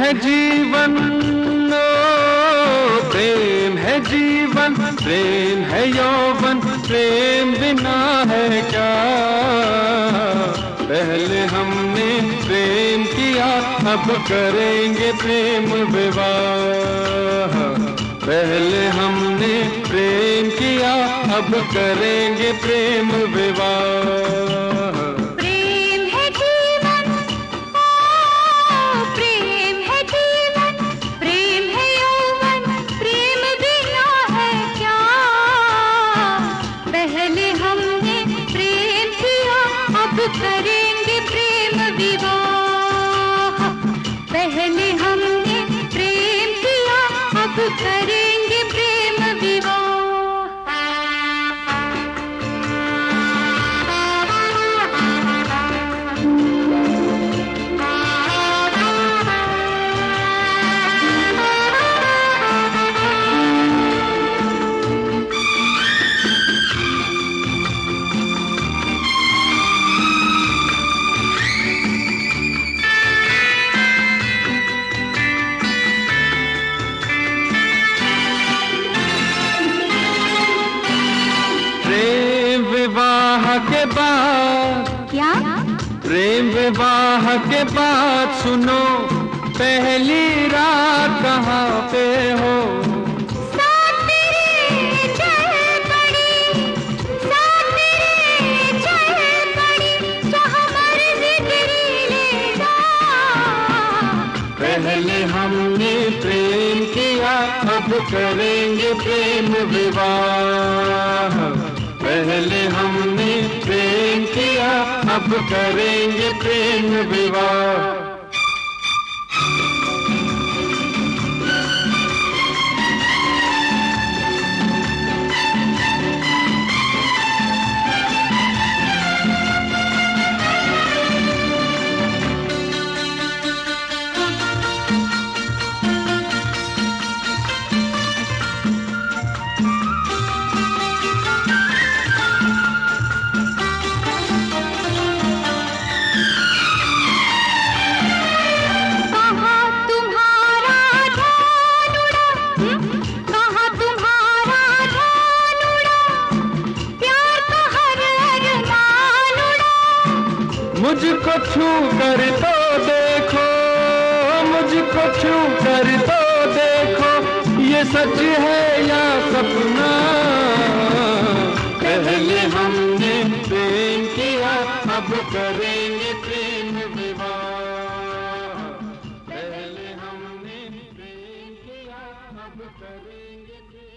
है जीवन, ओ प्रेम है जीवन, प्रेम है यौवन, प्रेम बिना है क्या। पहले हमने प्रेम किया, अब करेंगे प्रेम विवाह। पहले हमने प्रेम किया, अब करेंगे प्रेम विवाह। प्रेम है जीवन, ओ प्रेम है जीवन, प्रेम है यौवन, प्रेम बिना है क्या। पहले हमने प्रेम किया, अब करेंगे प्रेम विवाह। पहले हमने प्रेम किया, अब करेंगे प्रेम विवाह। के बाद क्या? प्रेम विवाह के बाद सुनो, पहली रात कहाँ पे हो। साथ तेरे चल पड़ी, साथ तेरे चल पड़ी, जहाँ मर्जी तेरी ले जा। पहले हमने प्रेम किया, अब करेंगे प्रेम विवाह। पहले हमने प्रेम किया, अब करेंगे प्रेम विवाह। मुझको छू कर तो देखो, मुझको छू कर तो देखो, ये सच है या सपना। पहले हमने प्रेम किया, अब करेंगे प्रेम विवाह। पहले हमने प्रेम किया, अब करेंगे प्रेम